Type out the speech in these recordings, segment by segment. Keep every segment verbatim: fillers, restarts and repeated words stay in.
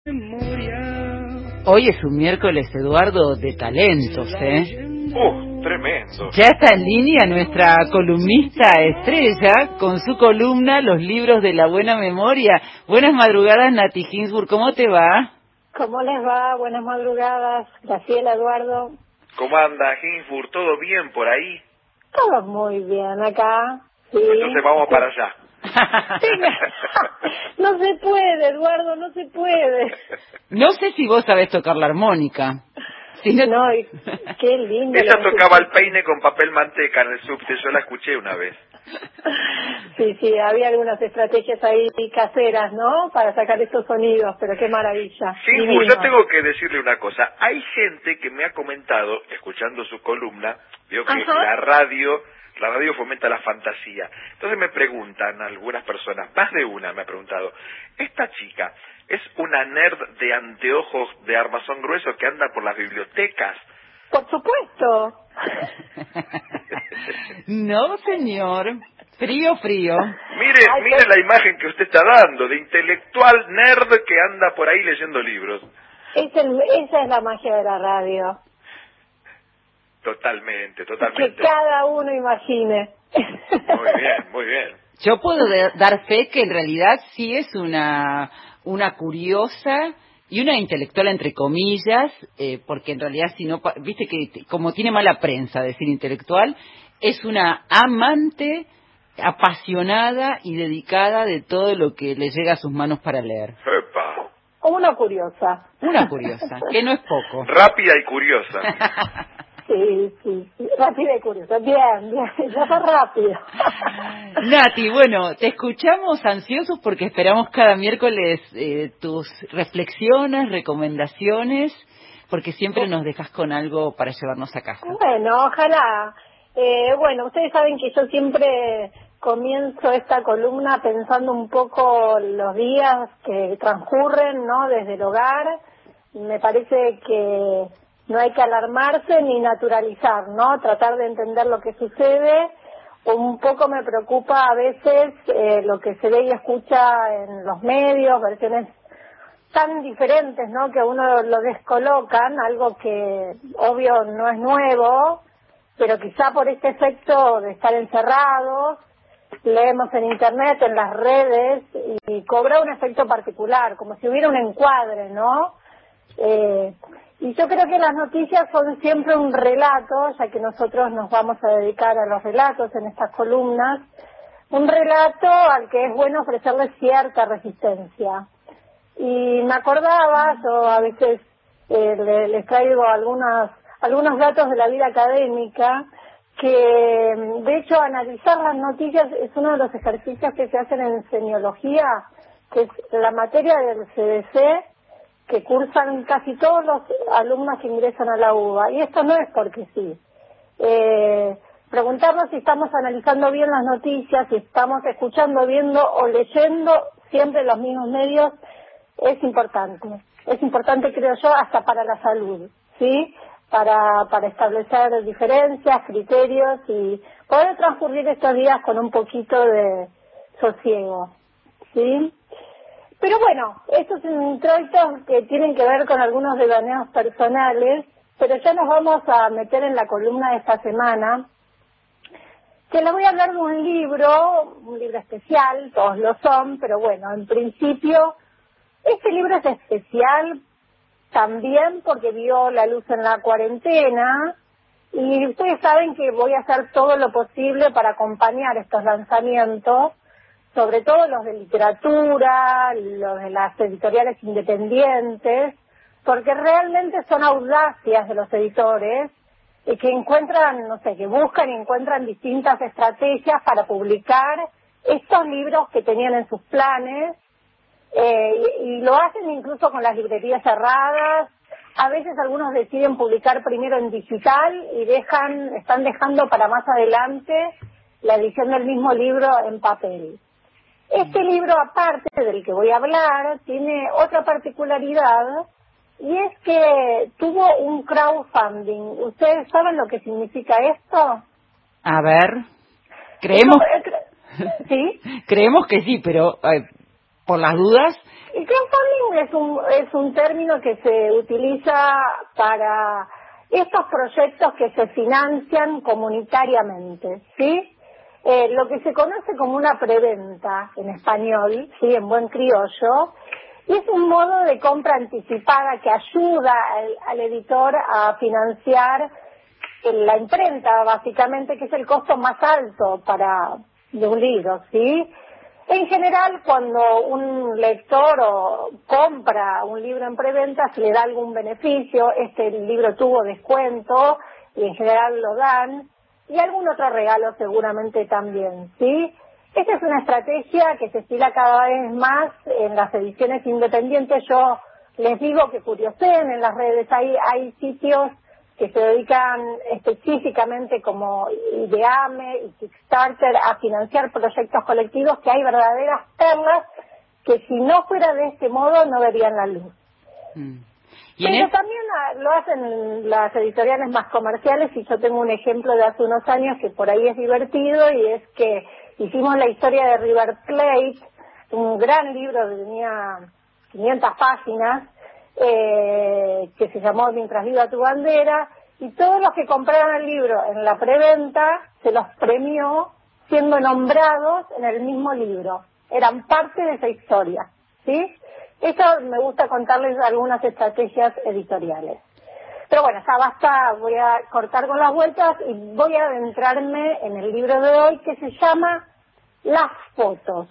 Hoy es un miércoles, Eduardo, de talentos, ¿eh? ¡Uh, tremendo! Ya está en línea nuestra columnista estrella con su columna Los libros de la buena memoria. Buenas madrugadas, Nati Ginsburg, ¿cómo te va? ¿Cómo les va? Buenas madrugadas, Graciela, Eduardo. ¿Cómo anda, Ginsburg? ¿Todo bien por ahí? Todo muy bien acá. Sí. Entonces vamos para allá. Sí, no se puede, Eduardo, no se puede. No sé si vos sabés tocar la armónica. Si no... no, y qué lindo. Ella tocaba el peine con papel manteca en el subte, yo la escuché una vez. Sí, sí, había algunas estrategias ahí caseras, ¿no? Para sacar estos sonidos, pero qué maravilla. Sí, yo tengo que decirle una cosa. Hay gente que me ha comentado, escuchando su columna, veo que Ajá. la radio, la radio fomenta la fantasía. Entonces me preguntan algunas personas, más de una me ha preguntado, ¿esta chica es una nerd de anteojos de armazón grueso que anda por las bibliotecas? Por supuesto. No, señor. Frío, frío. Mire, Ay, mire pero... la imagen que usted está dando, de intelectual nerd que anda por ahí leyendo libros. Es el, esa es la magia de la radio. Totalmente, totalmente. Que cada uno imagine. Muy bien, muy bien. Yo puedo de- dar fe que en realidad sí es una, una curiosa y una intelectual entre comillas, eh, porque en realidad si no, pa- viste que t- como tiene mala prensa decir intelectual, es una amante apasionada y dedicada de todo lo que le llega a sus manos para leer. Epa. Una curiosa. Una curiosa, que no es poco. Rápida y curiosa. Sí, sí, sí, rápida y curiosa. Bien, bien, ya está rápido. Nati, bueno, te escuchamos ansiosos porque esperamos cada miércoles eh, tus reflexiones, recomendaciones, porque siempre nos dejas con algo para llevarnos a casa. Bueno, ojalá. Eh, bueno, ustedes saben que yo siempre comienzo esta columna pensando un poco los días que transcurren, ¿no? Desde el hogar. Me parece que no hay que alarmarse ni naturalizar, ¿no? Tratar de entender lo que sucede. Un poco me preocupa a veces eh, lo que se ve y escucha en los medios, versiones tan diferentes, ¿no? Que a uno lo descolocan, algo que obvio no es nuevo, pero quizá por este efecto de estar encerrados, leemos en internet, en las redes, y cobra un efecto particular, como si hubiera un encuadre, ¿no? Eh, y yo creo que las noticias son siempre un relato, ya que nosotros nos vamos a dedicar a los relatos en estas columnas, un relato al que es bueno ofrecerle cierta resistencia. Y me acordaba, yo a veces eh, le, les traigo algunas, algunos datos de la vida académica, que de hecho analizar las noticias es uno de los ejercicios que se hacen en semiología, que es la materia del C D C, que cursan casi todos los alumnos que ingresan a la U B A, y esto no es porque sí. Eh, preguntarnos si estamos analizando bien las noticias, si estamos escuchando, viendo o leyendo siempre los mismos medios, es importante. Es importante, creo yo, hasta para la salud, ¿sí? Para, para establecer diferencias, criterios y poder transcurrir estos días con un poquito de sosiego, ¿sí? Pero bueno, estos introitos que tienen que ver con algunos devaneos personales, pero ya nos vamos a meter en la columna de esta semana, que les voy a hablar de un libro, un libro especial, todos lo son, pero bueno, en principio, este libro es especial también porque vio la luz en la cuarentena, y ustedes saben que voy a hacer todo lo posible para acompañar estos lanzamientos, sobre todo los de literatura, los de las editoriales independientes, porque realmente son audacias de los editores y que encuentran, no sé, que buscan y encuentran distintas estrategias para publicar estos libros que tenían en sus planes, eh, y, y lo hacen incluso con las librerías cerradas. A veces algunos deciden publicar primero en digital y dejan, están dejando para más adelante la edición del mismo libro en papel. Este libro, aparte del que voy a hablar, tiene otra particularidad, y es que tuvo un crowdfunding. ¿Ustedes saben lo que significa esto? A ver, creemos, Esto, ¿sí? creemos que sí, pero eh, por las dudas. El crowdfunding es un, es un término que se utiliza para estos proyectos que se financian comunitariamente, ¿sí? Eh, lo que se conoce como una preventa en español, ¿sí? En buen criollo, es un modo de compra anticipada que ayuda al, al editor a financiar la imprenta, básicamente, que es el costo más alto para de un libro, ¿sí? En general, cuando un lector o compra un libro en preventa, se le da algún beneficio. Este libro tuvo descuento y en general lo dan, y algún otro regalo seguramente también, ¿sí? Esta es una estrategia que se estila cada vez más en las ediciones independientes. Yo les digo que curioseen en las redes, hay, hay sitios que se dedican específicamente como Ideame y Kickstarter a financiar proyectos colectivos, que hay verdaderas perlas que si no fuera de este modo no verían la luz. Mm. Pero el... también lo hacen las editoriales más comerciales, y yo tengo un ejemplo de hace unos años que por ahí es divertido, y es que hicimos la historia de River Plate, un gran libro que tenía quinientas páginas, Eh, que se llamó Mientras viva tu bandera, y todos los que compraron el libro en la preventa se los premió siendo nombrados en el mismo libro, eran parte de esa historia, ¿sí? Eso me gusta contarles algunas estrategias editoriales. Pero bueno, ya basta, voy a cortar con las vueltas y voy a adentrarme en el libro de hoy, que se llama Las fotos.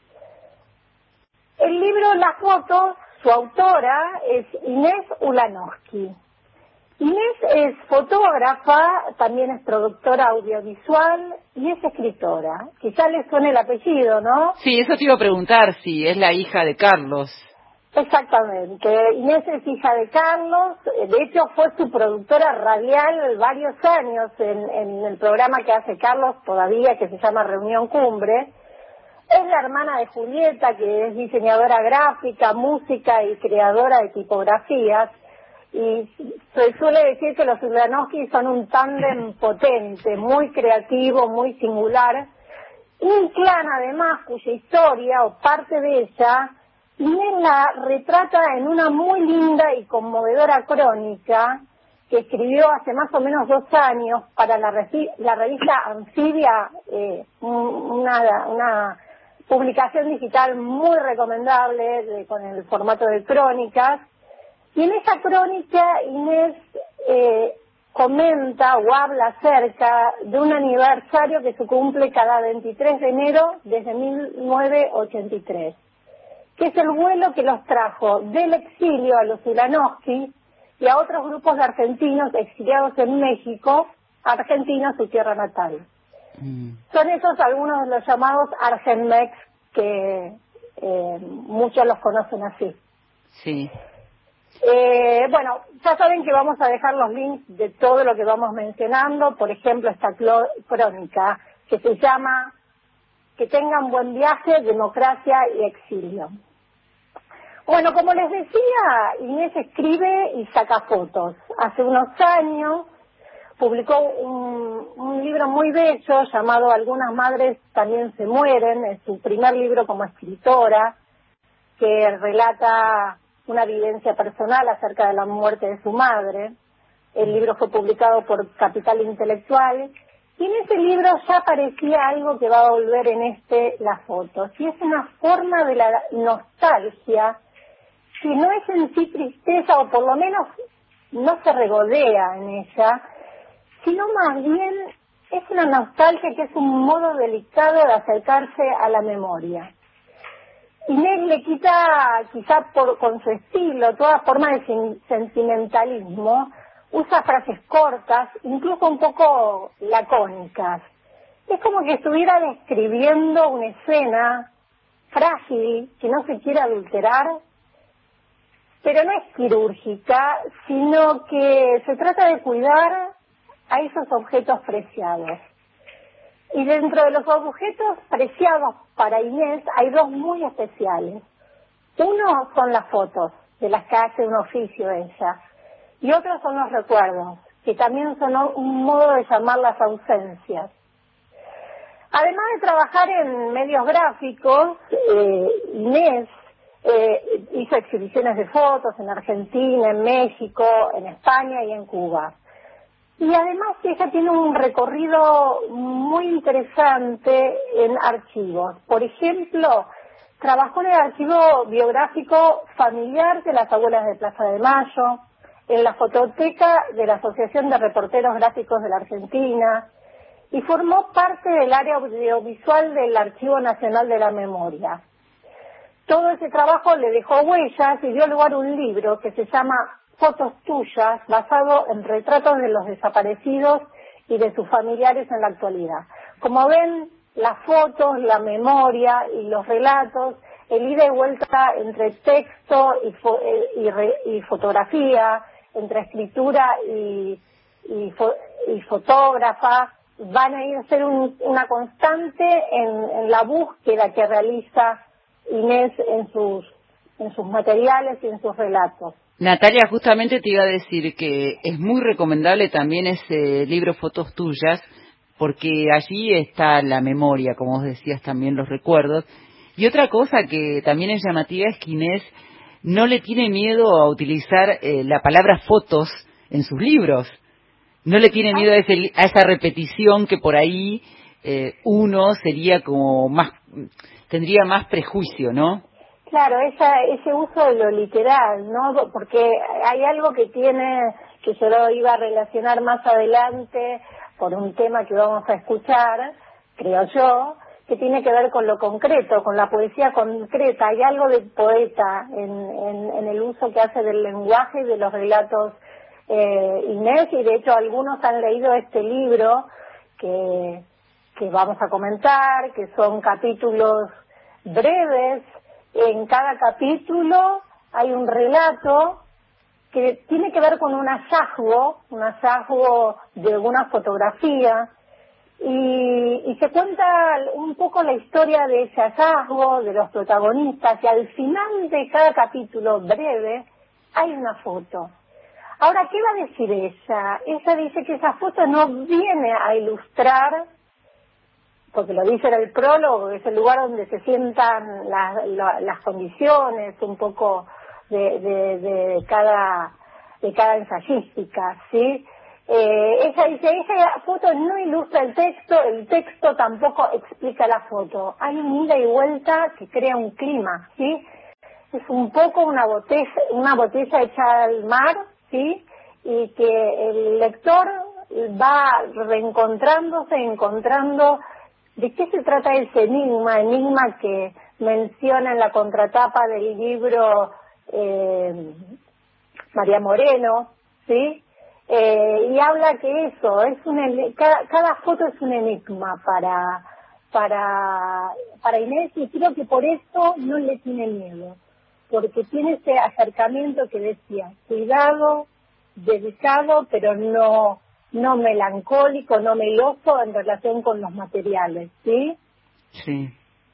El libro Las fotos, su autora es Inés Ulanowski. Inés es fotógrafa, también es productora audiovisual y es escritora. Quizá les suene el apellido, ¿no? Sí, eso te iba a preguntar, si es la hija de Carlos. Exactamente. Inés es hija de Carlos, de hecho fue su productora radial varios años en, en el programa que hace Carlos todavía, que se llama Reunión Cumbre. Es la hermana de Julieta, que es diseñadora gráfica, música y creadora de tipografías. Y se suele decir que los Ulanowski son un tándem potente, muy creativo, muy singular. Un clan, además, cuya historia, o parte de ella, Inés la retrata en una muy linda y conmovedora crónica que escribió hace más o menos dos años para la, la revista Anfibia, eh, una... una publicación digital muy recomendable de, con el formato de crónicas. Y en esa crónica Inés eh, comenta o habla acerca de un aniversario que se cumple cada veintitrés de enero desde mil novecientos ochenta y tres, que es el vuelo que los trajo del exilio a los Ulanowski y a otros grupos de argentinos exiliados en México, Argentina, su tierra natal. Mm. Son esos algunos de los llamados Argenmex, que eh, muchos los conocen así. Sí. Eh, bueno, ya saben que vamos a dejar los links de todo lo que vamos mencionando, por ejemplo esta crónica que se llama Que tengan buen viaje, democracia y exilio. Bueno, como les decía, Inés escribe y saca fotos. Hace unos años publicó un, un libro muy bello llamado Algunas madres también se mueren, es su primer libro como escritora, que relata una vivencia personal acerca de la muerte de su madre. El libro fue publicado por Capital Intelectual, y en ese libro ya aparecía algo que va a volver en este, Las fotos, y es una forma de la nostalgia que no es en sí tristeza, o por lo menos no se regodea en ella, sino más bien es una nostalgia que es un modo delicado de acercarse a la memoria. Inés le quita, quizá por, con su estilo, toda forma de sen- sentimentalismo, usa frases cortas, incluso un poco lacónicas. Es como que estuviera describiendo una escena frágil, que no se quiere adulterar, pero no es quirúrgica, sino que se trata de cuidar a esos objetos preciados. Y dentro de los objetos preciados para Inés hay dos muy especiales. Uno son las fotos, de las que hace un oficio ella, y otros son los recuerdos, que también son un modo de llamar las ausencias. Además de trabajar en medios gráficos, eh, Inés eh, hizo exhibiciones de fotos en Argentina, en México, en España y en Cuba. Y además ella tiene un recorrido muy interesante en archivos. Por ejemplo, trabajó en el archivo biográfico familiar de las abuelas de Plaza de Mayo, en la fototeca de la Asociación de Reporteros Gráficos de la Argentina, y formó parte del área audiovisual del Archivo Nacional de la Memoria. Todo ese trabajo le dejó huellas y dio lugar a un libro que se llama Fotos tuyas, basado en retratos de los desaparecidos y de sus familiares en la actualidad. Como ven, las fotos, la memoria y los relatos, el ida y vuelta entre texto y, fo y, re y fotografía, entre escritura y, y, fo y fotógrafa, van a ir a ser un, una constante en, en la búsqueda que realiza Inés en sus, en sus materiales y en sus relatos. Natalia, justamente te iba a decir que es muy recomendable también ese libro Fotos tuyas, porque allí está la memoria, como vos decías, también los recuerdos. Y otra cosa que también es llamativa es que Inés no le tiene miedo a utilizar eh, la palabra fotos en sus libros. No le tiene miedo a, ese, a esa repetición que por ahí eh, uno sería como más, tendría más prejuicio, ¿no? Claro, esa, ese uso de lo literal, ¿no? Porque hay algo que tiene, que yo lo iba a relacionar más adelante por un tema que vamos a escuchar, creo yo, que tiene que ver con lo concreto, con la poesía concreta. Hay algo de poeta en, en, en el uso que hace del lenguaje y de los relatos eh, Inés, y de hecho algunos han leído este libro que, que vamos a comentar, que son capítulos breves. En cada capítulo hay un relato que tiene que ver con un hallazgo, un hallazgo de alguna fotografía, y, y se cuenta un poco la historia de ese hallazgo, de los protagonistas, y al final de cada capítulo breve hay una foto. Ahora, ¿qué va a decir ella? Ella dice que esa foto no viene a ilustrar, porque lo dice en el prólogo, es el lugar donde se sientan las, la, las condiciones un poco de, de, de cada de cada ensayística, ¿sí? Eh, ella dice, esa foto no ilustra el texto, el texto tampoco explica la foto. Hay un ida y vuelta que crea un clima, ¿sí? Es un poco una botella, una botella hecha al mar, ¿sí? Y que el lector va reencontrándose, encontrando de qué se trata ese enigma, enigma que menciona en la contratapa del libro eh, María Moreno, ¿sí? Eh, y habla que eso, es un cada, cada foto es un enigma para, para, para Inés, y creo que por eso no le tiene miedo, porque tiene ese acercamiento que decía, cuidado, delicado, pero no, no melancólico, no meloso en relación con los materiales, ¿sí? Sí.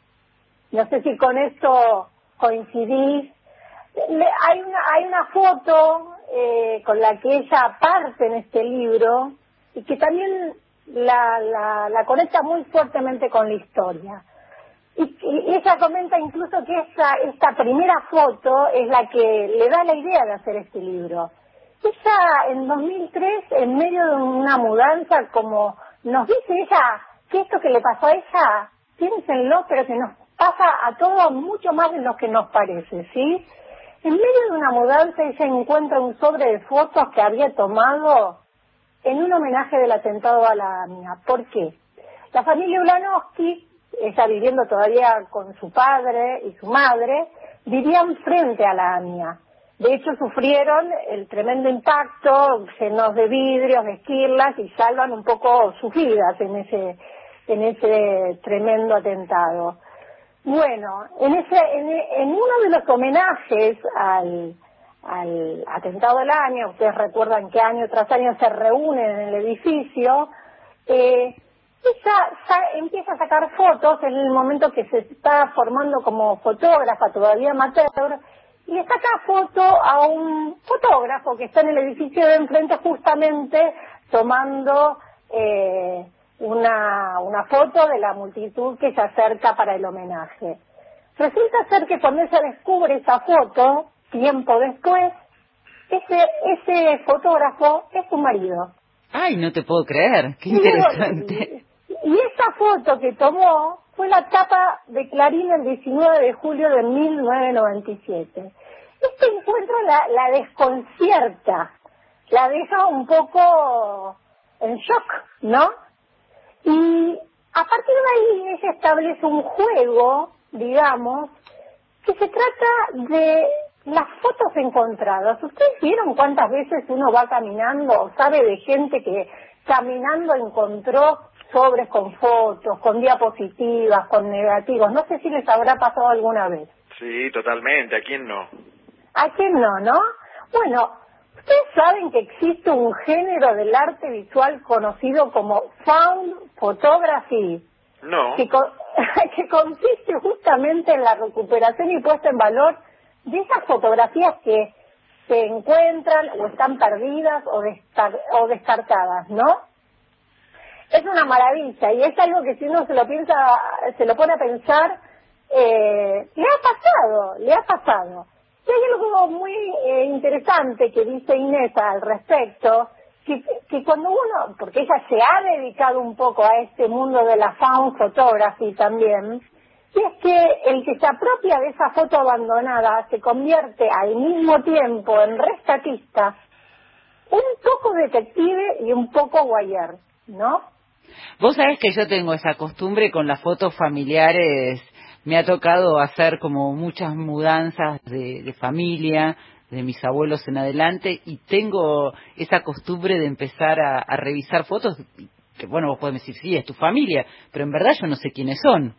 No sé si con esto coincidís. Le, hay una hay una foto eh, con la que ella aparte en este libro y que también la, la, la conecta muy fuertemente con la historia. Y, y ella comenta incluso que esa, esta primera foto es la que le da la idea de hacer este libro. Ella en dos mil tres, en medio de una mudanza, como nos dice ella, que esto que le pasó a ella, piénsenlo, pero que nos pasa a todos mucho más de lo que nos parece, ¿sí? En medio de una mudanza ella encuentra un sobre de fotos que había tomado en un homenaje del atentado a la AMIA. ¿Por qué? La familia Ulanowski, ella viviendo todavía con su padre y su madre, vivían frente a la AMIA. De hecho, sufrieron el tremendo impacto, llenos de vidrios, de esquirlas, y salvan un poco sus vidas en ese, en ese tremendo atentado. Bueno, en ese, en, en uno de los homenajes al, al atentado del año, ustedes recuerdan que año tras año se reúnen en el edificio, eh, ella sa- empieza a sacar fotos en el momento que se está formando como fotógrafa, todavía amateur, y le saca foto a un fotógrafo que está en el edificio de enfrente justamente tomando eh, una, una foto de la multitud que se acerca para el homenaje. Resulta ser que cuando ella descubre esa foto, tiempo después, ese, ese fotógrafo es su marido. Ay, no te puedo creer, qué interesante. Y, y esa foto que tomó fue la tapa de Clarín el diecinueve de julio de mil novecientos noventa y siete. Este encuentro la, la desconcierta, la deja un poco en shock, ¿no? Y a partir de ahí ella establece un juego, digamos, que se trata de las fotos encontradas. ¿Ustedes vieron cuántas veces uno va caminando o sabe de gente que caminando encontró sobres con fotos, con diapositivas, con negativos? No sé si les habrá pasado alguna vez. Sí, totalmente. ¿A quién no? ¿A quién no, no? Bueno, ustedes saben que existe un género del arte visual conocido como found photography. No. Que, co que consiste justamente en la recuperación y puesta en valor de esas fotografías que se encuentran o están perdidas o, descar o descartadas, ¿no? Es una maravilla y es algo que si uno se lo piensa, se lo pone a pensar, eh, le ha pasado, le ha pasado. Y hay algo muy eh, interesante que dice Inés al respecto, que, que cuando uno, porque ella se ha dedicado un poco a este mundo de la found photography también, y es que el que se apropia de esa foto abandonada se convierte al mismo tiempo en rescatista, un poco detective y un poco voyeur, ¿no? Vos sabés que yo tengo esa costumbre con las fotos familiares. Me ha tocado hacer como muchas mudanzas de, de familia, de mis abuelos en adelante, y tengo esa costumbre de empezar a, a revisar fotos, que bueno, vos podés decir, sí, es tu familia, pero en verdad yo no sé quiénes son.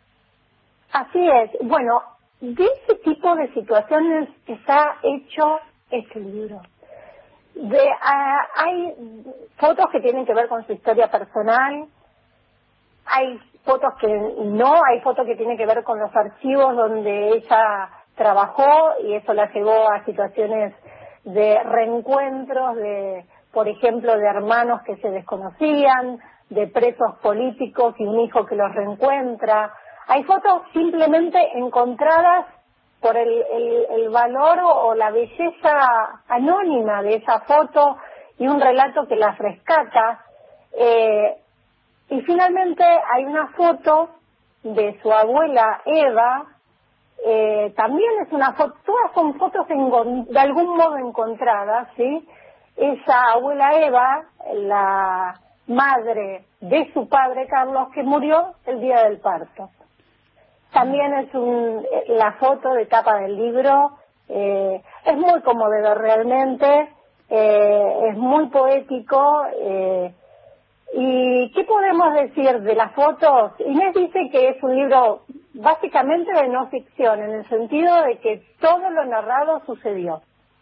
Así es. Bueno, de ese tipo de situaciones está hecho este libro. De, uh, hay fotos que tienen que ver con su historia personal, hay fotos que no, hay fotos que tienen que ver con los archivos donde ella trabajó y eso la llevó a situaciones de reencuentros, de, por ejemplo, de hermanos que se desconocían, de presos políticos y un hijo que los reencuentra. Hay fotos simplemente encontradas por el, el, el valor o, o la belleza anónima de esa foto y un relato que las rescata. Eh, y finalmente hay una foto de su abuela Eva, eh, también es una foto, todas son fotos en, de algún modo encontradas, ¿sí? Esa abuela Eva, la madre de su padre Carlos, que murió el día del parto. También es un, la foto de tapa del libro, eh, es muy conmovedor realmente, eh, es muy poético. Eh, ¿Y qué podemos decir de las fotos? Inés dice que es un libro básicamente de no ficción, en el sentido de que todo lo narrado sucedió.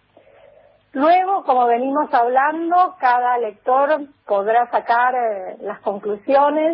Luego, como venimos hablando, cada lector podrá sacar eh, las conclusiones,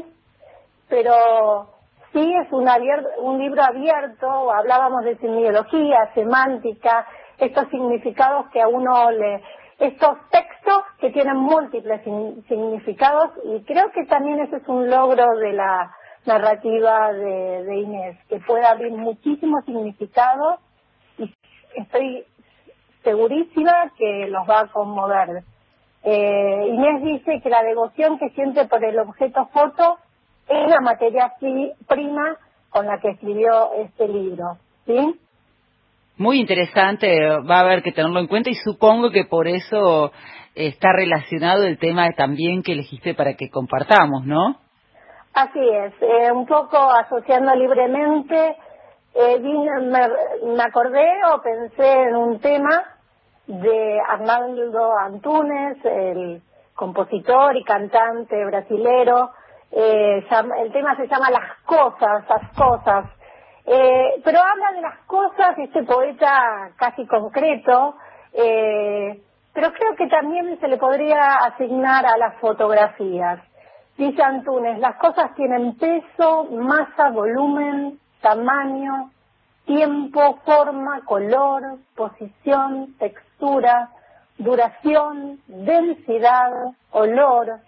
pero sí es un, abierto, un libro abierto. Hablábamos de semiología, semántica, estos significados que a uno le... estos textos que tienen múltiples significados, y creo que también ese es un logro de la narrativa de, de Inés, que puede abrir muchísimos significados y estoy segurísima que los va a conmover. Eh, Inés dice que la devoción que siente por el objeto foto es la materia prima con la que escribió este libro, ¿sí? Muy interesante, va a haber que tenerlo en cuenta y supongo que por eso está relacionado el tema también que elegiste para que compartamos, ¿no? Así es, eh, un poco asociando libremente, eh, vine, me, me acordé o pensé en un tema de Arnaldo Antunes, el compositor y cantante brasilero. Eh, el tema se llama Las Cosas, las cosas. Eh, pero habla de las cosas, este poeta casi concreto, eh, pero creo que también se le podría asignar a las fotografías. Dice Antunes, las cosas tienen peso, masa, volumen, tamaño, tiempo, forma, color, posición, textura, duración, densidad, olor,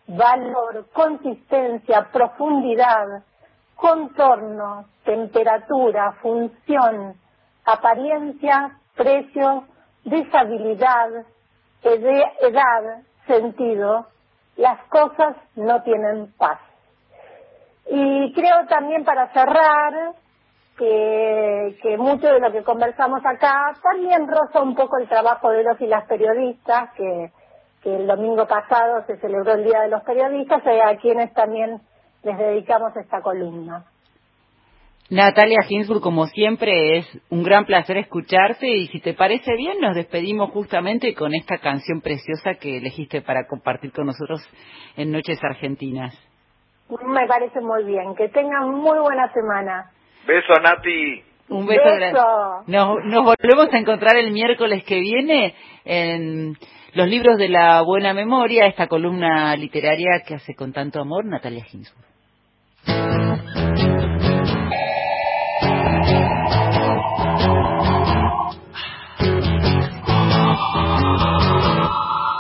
valor, consistencia, profundidad, contorno, temperatura, función, apariencia, precio, deshabilidad, edad, sentido, las cosas no tienen paz. Y creo también, para cerrar, que, que mucho de lo que conversamos acá también roza un poco el trabajo de los y las periodistas, que, que el domingo pasado se celebró el Día de los Periodistas, y a quienes también les dedicamos esta columna. Natalia Ginsburg, como siempre, es un gran placer escucharte, y si te parece bien, nos despedimos justamente con esta canción preciosa que elegiste para compartir con nosotros en Noches Argentinas. Me parece muy bien. Que tengan muy buena semana. Beso, Nati. Un beso. Beso. Nos, nos volvemos a encontrar el miércoles que viene en Los Libros de la Buena Memoria, esta columna literaria que hace con tanto amor Natalia Ginsburg.